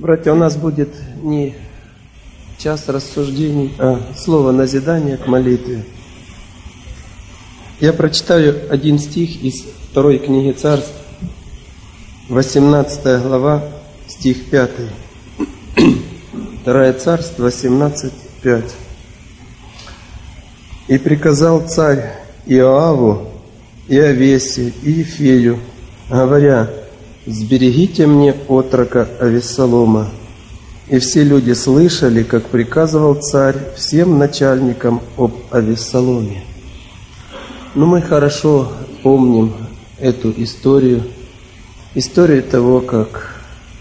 Братья, у нас будет не час рассуждений, а слово назидания к молитве. Я прочитаю один стих из 2 книги Царств, 18 глава, стих 5. 2 Царств, 18:5. «И приказал царь Иоаву, и Овесе, и Ефею, говоря: сберегите мне отрока Авессалома. И все люди слышали, как приказывал царь всем начальникам об Авессаломе». Но мы хорошо помним эту историю того, как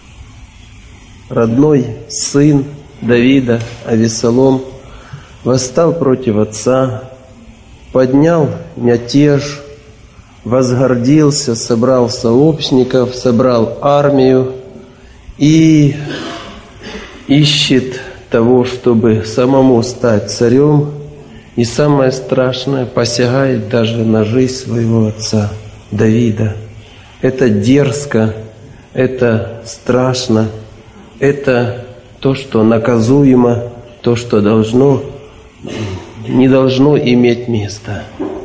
родной сын Давида, Авессалом, восстал против отца, поднял мятеж, возгордился, собрал сообщников, собрал армию и ищет того, чтобы самому стать царем, и самое страшное, посягает даже на жизнь своего отца Давида. Это дерзко, это страшно, это то, что наказуемо, то, что не должно иметь места.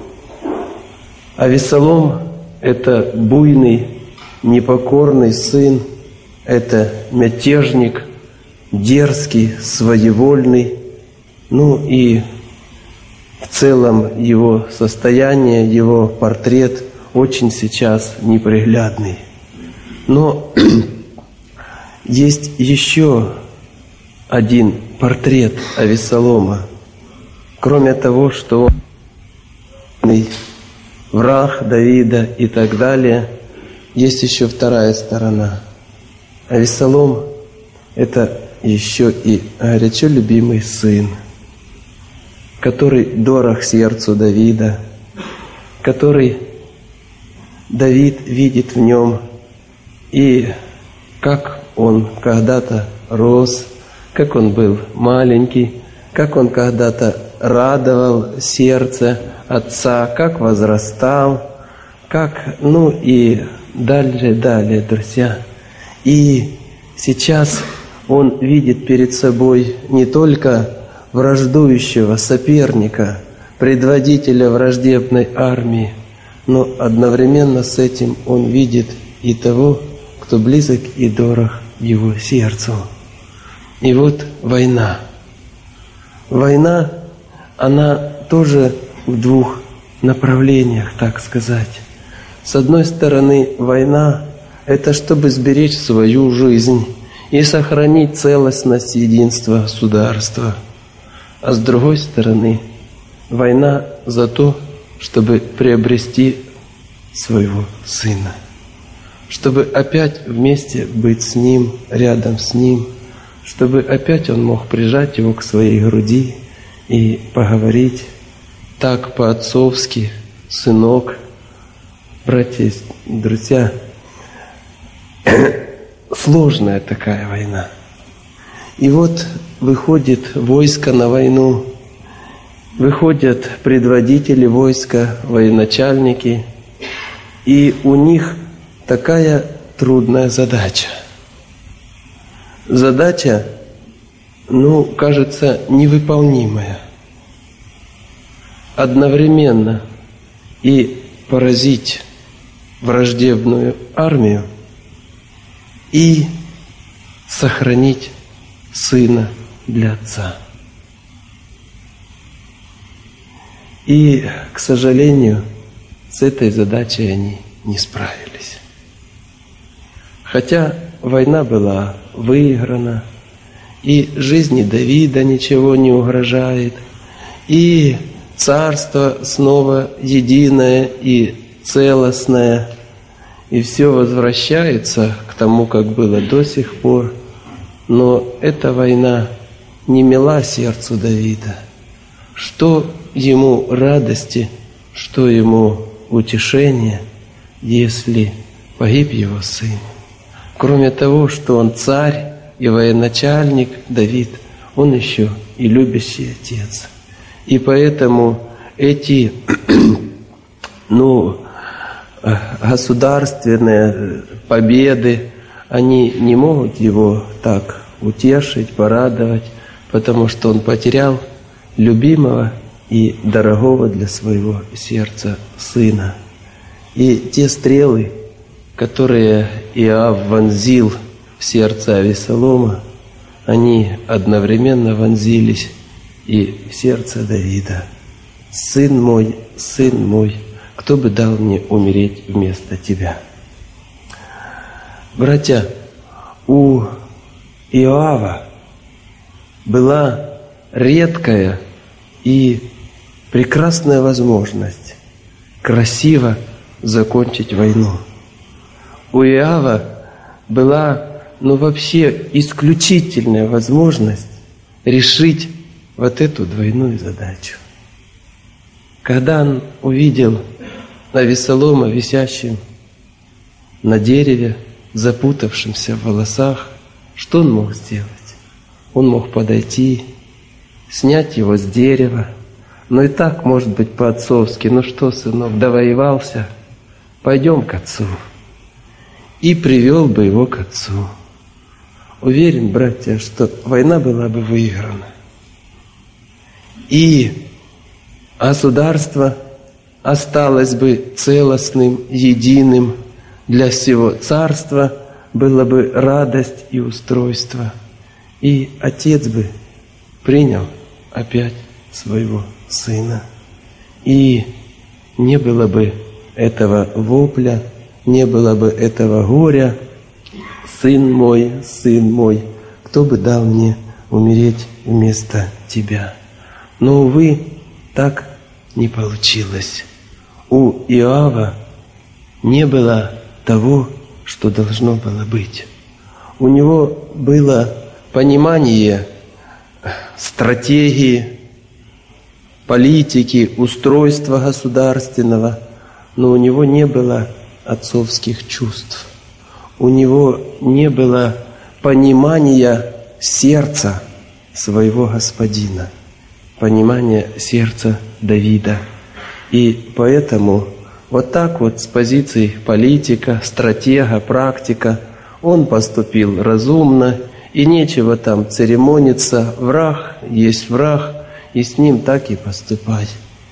Авессалом – это буйный, непокорный сын, это мятежник, дерзкий, своевольный, и в целом его состояние, его портрет очень сейчас неприглядный. Но есть еще один портрет Авессалома. Кроме того, что он враг Давида и так далее, есть еще вторая сторона. Авессалом – это еще и горячо любимый сын, который дорог сердцу Давида, который Давид видит в нем, и как он когда-то рос, как он был маленький, как он когда-то радовал сердце отца, как возрастал, и далее, друзья. И сейчас он видит перед собой не только враждующего соперника, предводителя враждебной армии, но одновременно с этим он видит и того, кто близок и дорог его сердцу. И вот война. Война, она тоже в двух направлениях, так сказать. С одной стороны, война – это чтобы сберечь свою жизнь и сохранить целостность единства государства. А с другой стороны, война за то, чтобы приобрести своего сына, чтобы опять вместе быть с ним, рядом с ним, чтобы опять он мог прижать его к своей груди и поговорить так по-отцовски: сынок. Братья и друзья, сложная такая война. И вот выходит войско на войну, выходят предводители войска, военачальники, и у них такая трудная задача. Задача, кажется, невыполнимая. Одновременно и поразить враждебную армию, и сохранить сына для отца. И, к сожалению, с этой задачей они не справились. Хотя война была выиграна, и жизни Давида ничего не угрожает, и царство снова единое и целостное, и все возвращается к тому, как было до сих пор. Но эта война не мила сердцу Давида. Что ему радости, что ему утешение, если погиб его сын? Кроме того, что он царь и военачальник Давид, он еще и любящий отец. И поэтому эти государственные победы, они не могут его так утешить, порадовать, потому что он потерял любимого и дорогого для своего сердца сына. И те стрелы, которые Иоав вонзил в сердце Авессалома, они одновременно вонзились и в сердце Давида. «Сын мой, кто бы дал мне умереть вместо тебя?» Братья, у Иоава была редкая и прекрасная возможность красиво закончить войну. У Иоава была, вообще исключительная возможность решить вот эту двойную задачу. Когда он увидел Авессалома висящим на дереве, запутавшимся в волосах, что он мог сделать? Он мог подойти, снять его с дерева, и так, может быть, по-отцовски: «Ну что, сынок, довоевался? Пойдем к отцу». И привел бы его к отцу. Уверен, братья, что война была бы выиграна. И государство осталось бы целостным, единым. Для всего царства была бы радость и устройство. И отец бы принял опять своего сына. И не было бы этого вопля, не было бы этого горя: сын мой, кто бы дал мне умереть вместо тебя?» Но, увы, так не получилось. У Иоава не было того, что должно было быть. У него было понимание стратегии, политики, устройства государственного, но у него не было отцовских чувств. У него не было понимания сердца своего господина, понимания сердца Давида. И поэтому вот так вот с позиции политика, стратега, практика он поступил разумно, и нечего там церемониться. Враг есть враг, и с ним так и поступать.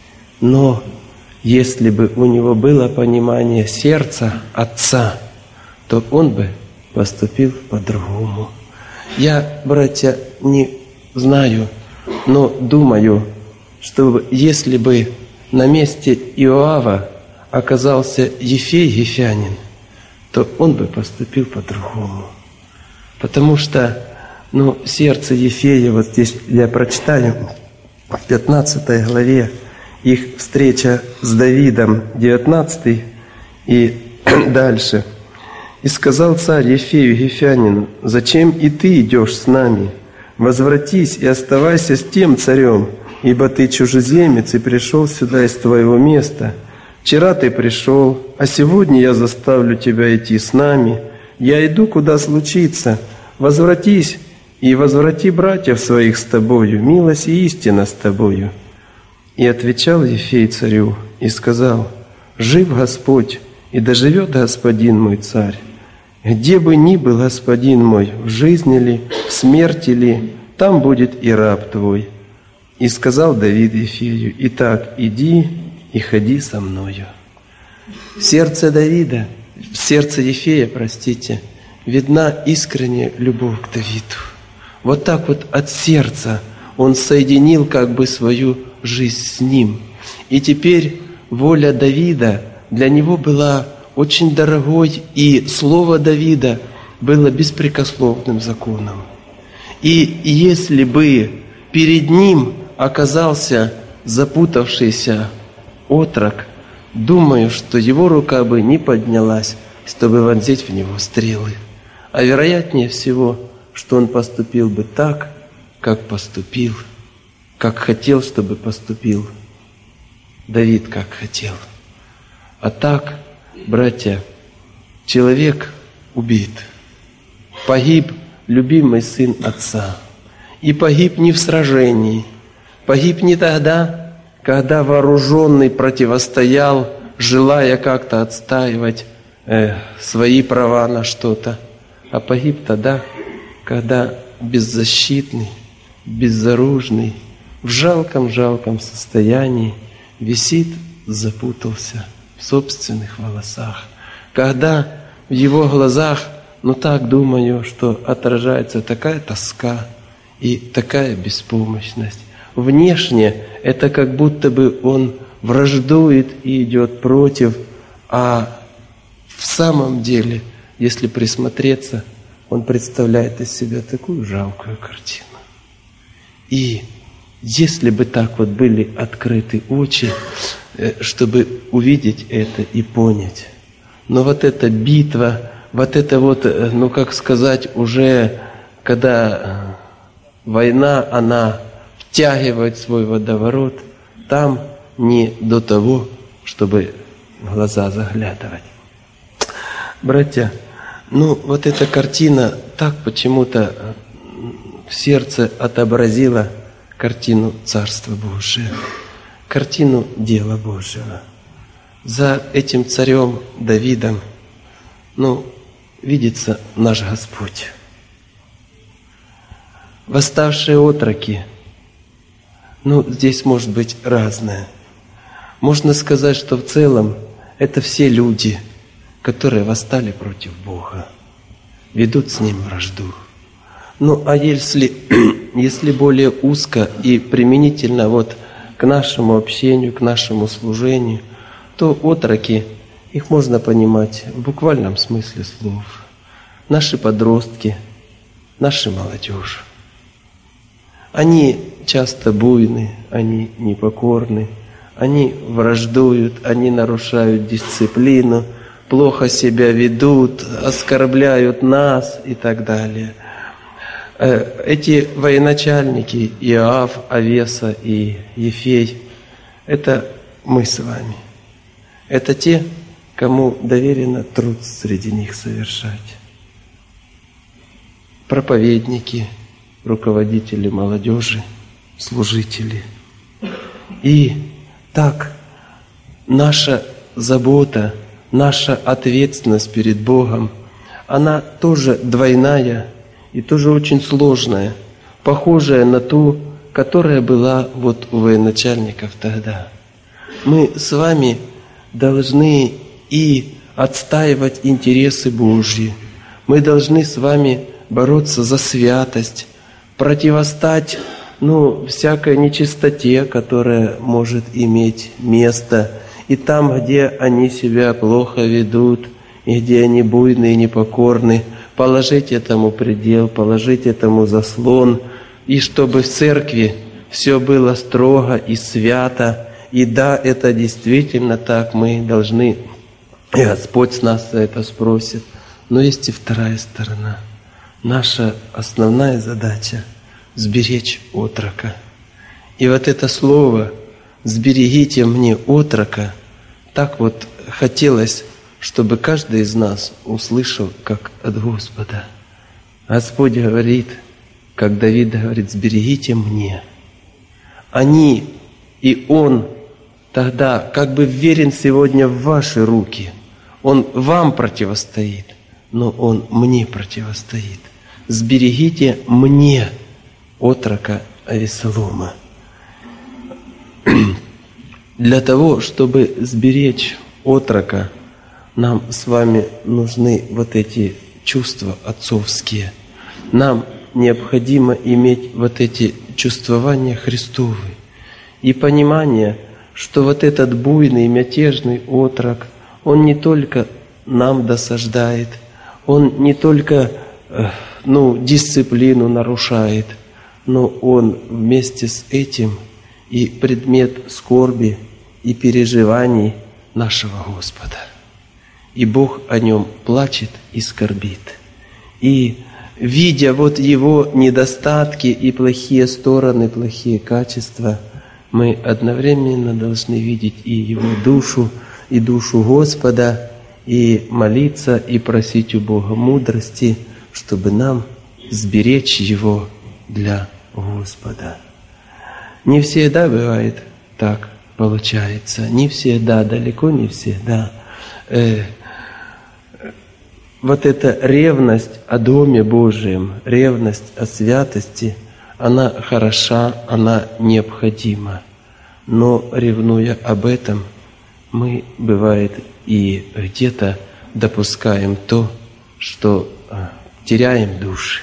Но если бы у него было понимание сердца отца, то он бы поступил по-другому. Я, братья, не знаю, но думаю, что если бы на месте Иоава оказался Ефей Ефянин, то он бы поступил по-другому. Потому что, сердце Ефея, вот здесь я прочитаю, в 15 главе, их встреча с Давидом, 19 и дальше. «И сказал царь Ефею Ефянину: зачем и ты идешь с нами? Возвратись и оставайся с тем царем, ибо ты чужеземец и пришел сюда из твоего места. Вчера ты пришел, а сегодня я заставлю тебя идти с нами. Я иду, куда случится. Возвратись и возврати братьев своих с тобою, милость и истина с тобою». И отвечал Ефей царю и сказал: «Жив Господь, и доживет господин мой царь. Где бы ни был господин мой, в жизни ли, в смерти ли, там будет и раб твой». И сказал Давид Ефею: «Итак, иди и ходи со мною». В сердце Давида, в сердце Ефея, видна искренняя любовь к Давиду. Вот так вот от сердца он соединил свою жизнь с ним. И теперь воля Давида для него была очень дорогой, и слово Давида было беспрекословным законом. И если бы перед ним оказался запутавшийся отрок, думаю, что его рука бы не поднялась, чтобы вонзить в него стрелы. А вероятнее всего, что он поступил бы так, как поступил, как хотел, чтобы поступил Давид, как хотел. А так, братья, человек убит. Погиб любимый сын отца. И погиб не в сражении. Погиб не тогда, когда вооруженный противостоял, желая как-то отстаивать свои права на что-то. а погиб тогда, когда беззащитный, безоружный, в жалком состоянии висит, запутался в собственных волосах. Когда в его глазах, так думаю, что отражается такая тоска и такая беспомощность. Внешне это как будто бы он враждует и идет против, а в самом деле, если присмотреться, он представляет из себя такую жалкую картину. И если бы так вот были открыты очи, чтобы увидеть это и понять. Но вот эта битва, вот это вот, как сказать, уже когда война, она втягивает свой водоворот, там не до того, чтобы в глаза заглядывать. Братья, вот эта картина так почему-то в сердце отобразила картину Царства Божия, картину дела Божьего. За этим царем Давидом, видится наш Господь. Восставшие отроки, здесь может быть разное. Можно сказать, что в целом это все люди, которые восстали против Бога, ведут с Ним вражду. А если более узко и применительно к нашему общению, к нашему служению, то отроки, их можно понимать в буквальном смысле слов. Наши подростки, наша молодежь. Они часто буйны, они непокорны, они враждуют, они нарушают дисциплину, плохо себя ведут, оскорбляют нас и так далее. Эти военачальники, Иоав, Авеса и Ефей, это мы с вами. Это те, кому доверено труд среди них совершать. Проповедники, руководители молодежи, служители. И так наша забота, наша ответственность перед Богом, она тоже двойная и тоже очень сложная, похожая на ту, которая была у военачальников тогда. Мы с вами должны и отстаивать интересы Божьи. Мы должны с вами бороться за святость, противостать всякой нечистоте, которая может иметь место. И там, где они себя плохо ведут, и где они буйны и непокорны, положить этому предел, положить этому заслон, и чтобы в церкви все было строго и свято. И да, это действительно так, мы должны, и Господь с нас за это спросит. Но есть и вторая сторона. Наша основная задача – сберечь отрока. И это слово «сберегите мне отрока» так хотелось, чтобы каждый из нас услышал, как от Господа. Господь говорит, как Давид говорит, «сберегите мне». Они и Он тогда как бы верен сегодня в ваши руки. Он вам противостоит, но Он мне противостоит. Сберегите мне отрока Авессалома. Для того, чтобы сберечь отрока, нам с вами нужны эти чувства отцовские. Нам необходимо иметь эти чувствования Христовые и понимание, что этот буйный, мятежный отрок, он не только нам досаждает, он не только дисциплину нарушает, но он вместе с этим и предмет скорби и переживаний нашего Господа. И Бог о нем плачет и скорбит. И видя его недостатки и плохие стороны, плохие качества, мы одновременно должны видеть и его душу, и душу Господа, и молиться, и просить у Бога мудрости, чтобы нам сберечь его для Господа. Не всегда бывает так, получается. Не всегда, далеко не всегда. вот эта ревность о Доме Божьем, ревность о святости, она хороша, она необходима. Но, ревнуя об этом, мы, бывает, и где-то допускаем то, что теряем души.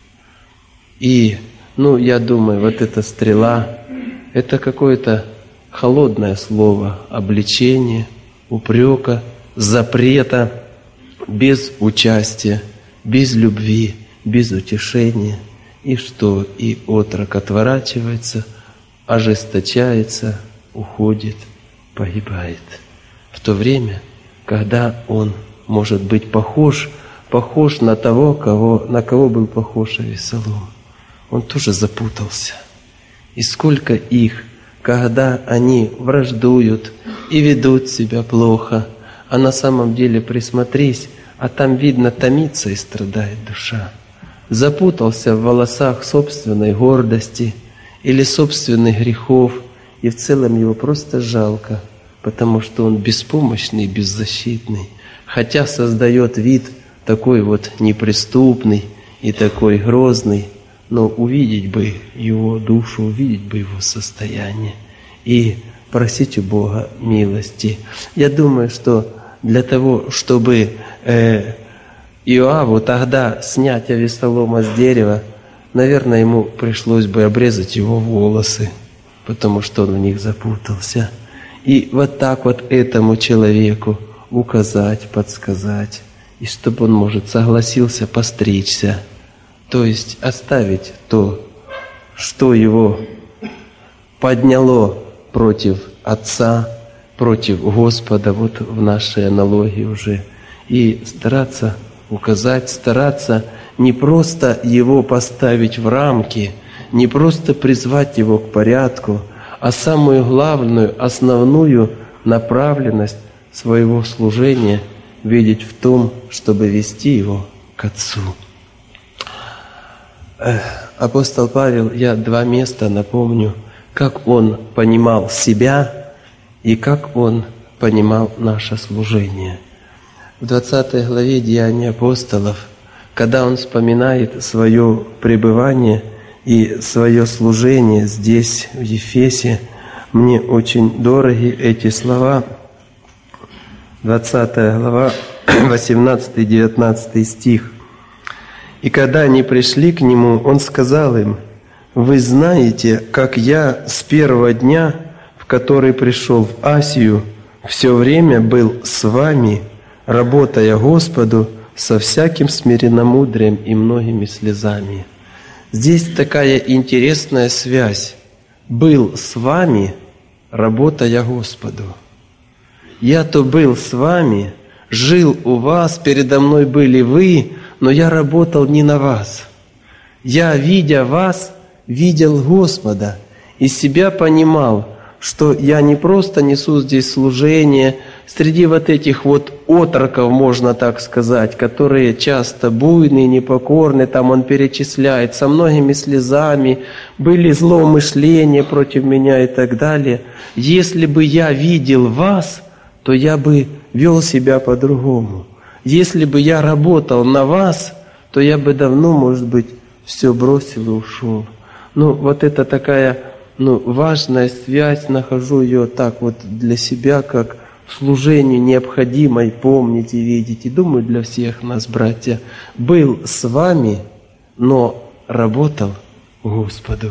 И, я думаю, вот эта стрела – это какое-то холодное слово обличения, упрека, запрета, без участия, без любви, без утешения. И что? И отрок отворачивается, ожесточается, уходит, погибает. В то время, когда он может быть похож на того, на кого был похож Авессалом. Он тоже запутался. И сколько их, когда они враждуют и ведут себя плохо, а на самом деле присмотрись, а там видно, томится и страдает душа. Запутался в волосах собственной гордости или собственных грехов, и в целом его просто жалко, потому что он беспомощный, беззащитный, хотя создает вид такой вот неприступный и такой грозный, но увидеть бы его душу, увидеть бы его состояние и просить у Бога милости. Я думаю, что для того, чтобы Иоаву тогда снять Авессалома с дерева, наверное, ему пришлось бы обрезать его волосы, потому что он в них запутался. И вот так вот этому человеку указать, подсказать, и чтобы он, может, согласился постричься, то есть оставить то, что его подняло против Отца, против Господа, вот в нашей аналогии уже, и стараться указать, стараться не просто его поставить в рамки, не просто призвать его к порядку, а самую главную, основную направленность своего служения видеть в том, чтобы вести его к Отцу. Апостол Павел, я 2 места напомню, как он понимал себя и как он понимал наше служение. В 20 главе Деяний апостолов, когда он вспоминает свое пребывание и свое служение здесь, в Ефесе, мне очень дороги эти слова. 20 глава, 18-19 стих. «И когда они пришли к нему, он сказал им: вы знаете, как я с первого дня, в который пришел в Асию, все время был с вами, работая Господу со всяким смиренномудрием и многими слезами». Здесь такая интересная связь. «Был с вами, работая Господу». Я-то был с вами, жил у вас, передо мной были вы, но я работал не на вас. Я, видя вас, видел Господа и себя понимал, что я не просто несу здесь служение среди вот этих вот отроков, можно так сказать, которые часто буйные, непокорные, там он перечисляет, со многими слезами, были злоумышления против меня и так далее. Если бы я видел вас, то я бы вел себя по-другому. Если бы я работал на вас, то я бы давно, может быть, все бросил и ушел. Вот это такая, важная связь, нахожу ее так вот для себя, как служению необходимо и помнить, и видеть. И думаю, для всех нас, братья, был с вами, но работал Господу.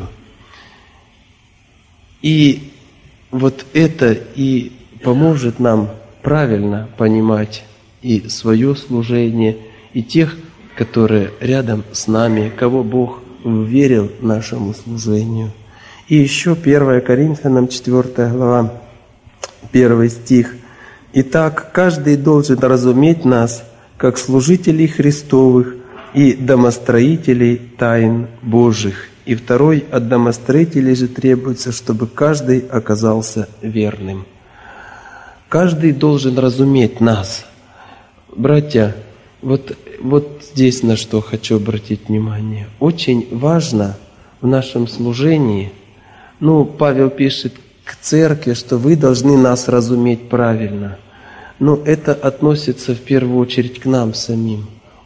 И вот это и поможет нам правильно понимать и свое служение, и тех, которые рядом с нами, кого Бог верил нашему служению. И еще 1 Коринфянам 4 глава, 1 стих. «Итак, каждый должен разуметь нас, как служителей Христовых и домостроителей тайн Божьих». И второй: от домостроителей же требуется, чтобы каждый оказался верным. Каждый должен разуметь нас. Братья, вот здесь на что хочу обратить внимание. Очень важно в нашем служении, Павел пишет к церкви, что вы должны нас разуметь правильно. Но это относится в первую очередь к нам самим.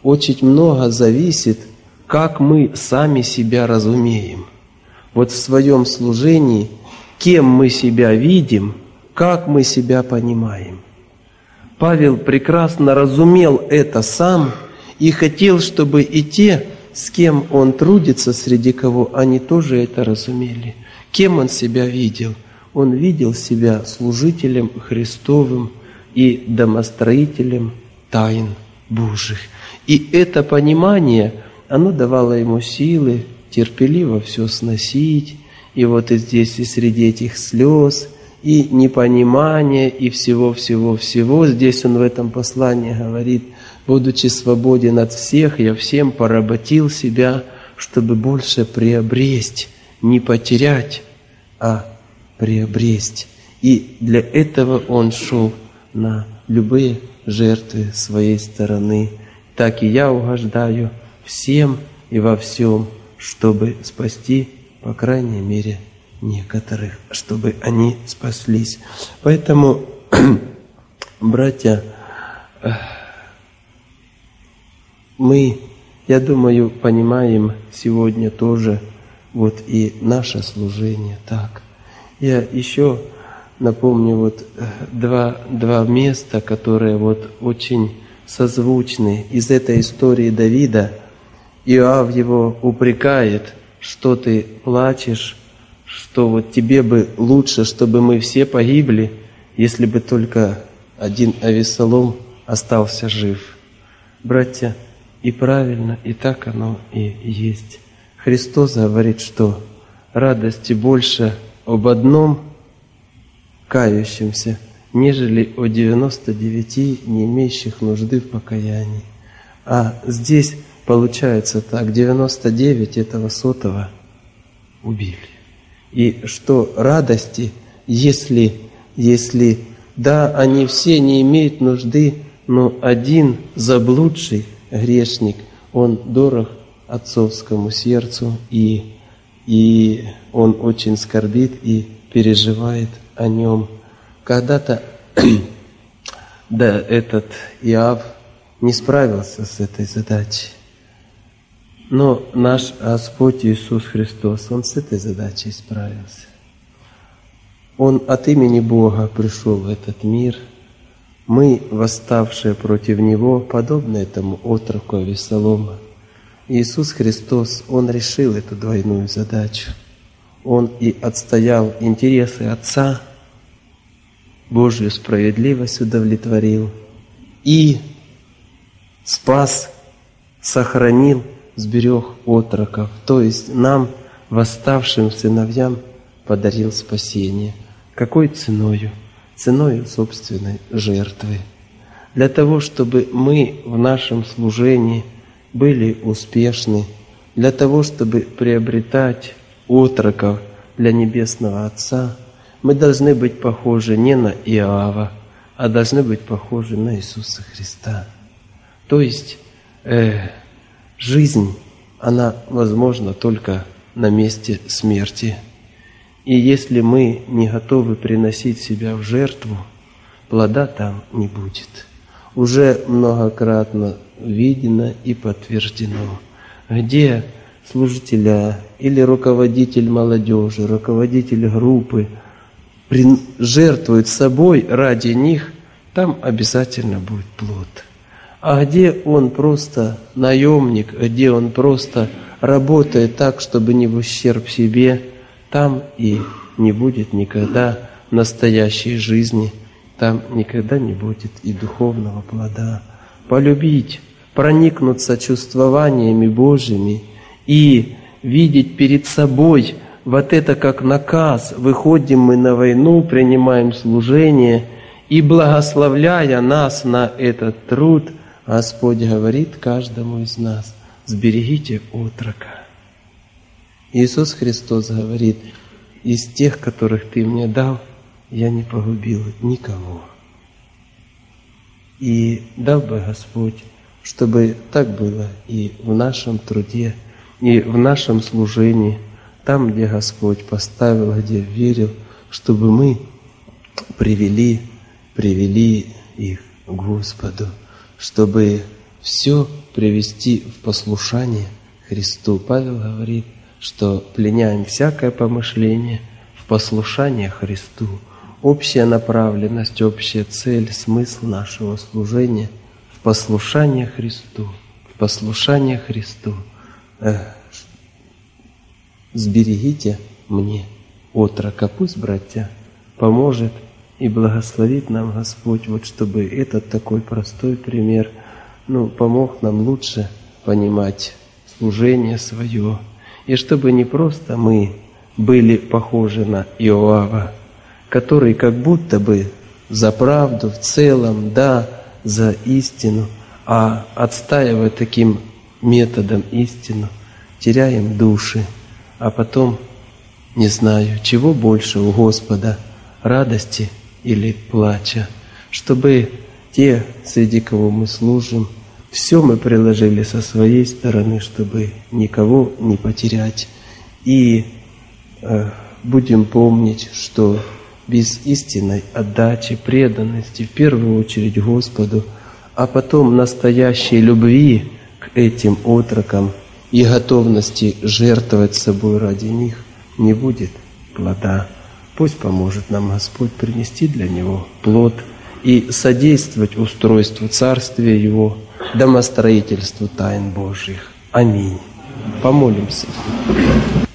очень много зависит, как мы сами себя разумеем. Вот в своем служении, кем мы себя видим, как мы себя понимаем. Павел прекрасно разумел это сам и хотел, чтобы и те, с кем он трудится, среди кого они тоже это разумели. Кем он себя видел? Он видел себя служителем Христовым и домостроителем тайн Божьих. И это понимание, оно давало ему силы терпеливо все сносить. И вот и здесь, и среди этих слез, и непонимания, и всего-всего-всего. Здесь он в этом послании говорит: «Будучи свободен от всех, я всем поработил себя, чтобы больше приобресть, не потерять, а приобресть». И для этого он шел на любые жертвы своей стороны. Так и я угождаю всем и во всем, чтобы спасти, по крайней мере, некоторых, чтобы они спаслись. Поэтому, братья, мы, я думаю, понимаем сегодня тоже вот и наше служение так. Я еще напомню вот два места, которые вот очень созвучны. Из этой истории Давида Иоав его упрекает, что ты плачешь, что вот тебе бы лучше, чтобы мы все погибли, если бы только один Авессалом остался жив. Братья, и правильно, и так оно и есть. Христос говорит, что радости больше об одном кающемся, нежели о 99, не имеющих нужды в покаянии. А здесь получается так: 99 этого 100 убили. И что радости, если да, они все не имеют нужды, но один заблудший грешник, он дорог отцовскому сердцу, и он очень скорбит и переживает о нем. Когда-то да, этот Иоав не справился с этой задачей. Но наш Господь Иисус Христос, Он с этой задачей справился. Он от имени Бога пришел в этот мир. Мы, восставшие против Него, подобны этому отроку Авессалома. Иисус Христос, Он решил эту двойную задачу. Он и отстоял интересы Отца, Божью справедливость удовлетворил, и спас, сохранил, сберег отроков, то есть нам, восставшим сыновьям, подарил спасение. Какой ценою? Ценою собственной жертвы. Для того, чтобы мы в нашем служении были успешны, для того, чтобы приобретать отроков для Небесного Отца, мы должны быть похожи не на Иоава, а должны быть похожи на Иисуса Христа. То есть жизнь, она возможна только на месте смерти. И если мы не готовы приносить себя в жертву, плода там не будет. Уже многократно видено и подтверждено, где служителя или руководитель молодежи, руководитель группы жертвует собой ради них, там обязательно будет плод. А где он просто наемник, где он просто работает так, чтобы не в ущерб себе, там и не будет никогда настоящей жизни, там никогда не будет и духовного плода. Полюбить, проникнуться чувствованиями Божьими и видеть перед собой вот это как наказ. Выходим мы на войну, принимаем служение, и благословляя нас на этот труд, Господь говорит каждому из нас: сберегите отрока. Иисус Христос говорит: из тех, которых Ты мне дал, я не погубил никого. И дал бы Господь, чтобы так было и в нашем труде, и в нашем служении, там, где Господь поставил, где верил, чтобы мы привели их к Господу, чтобы все привести в послушание Христу. Павел говорит, что пленяем всякое помышление в послушание Христу. Общая направленность, общая цель, смысл нашего служения в послушание Христу. В послушание Христу. Сберегите мне отрока, пусть, братья, поможет и благословит нам Господь, вот чтобы этот такой простой пример, помог нам лучше понимать служение свое, и чтобы не просто мы были похожи на Иоава, который как будто бы за правду в целом, да, за истину, а отстаивая таким методом истину, теряем души, а потом не знаю, чего больше у Господа, радости или плача, чтобы те, среди кого мы служим, все мы приложили со своей стороны, чтобы никого не потерять. И будем помнить, что без истинной отдачи, преданности, в первую очередь Господу, а потом настоящей любви к этим отрокам и готовности жертвовать собой ради них, не будет плода. Пусть поможет нам Господь принести для него плод и содействовать устройству Царствия Его, домостроительству тайн Божьих. Аминь. Помолимся.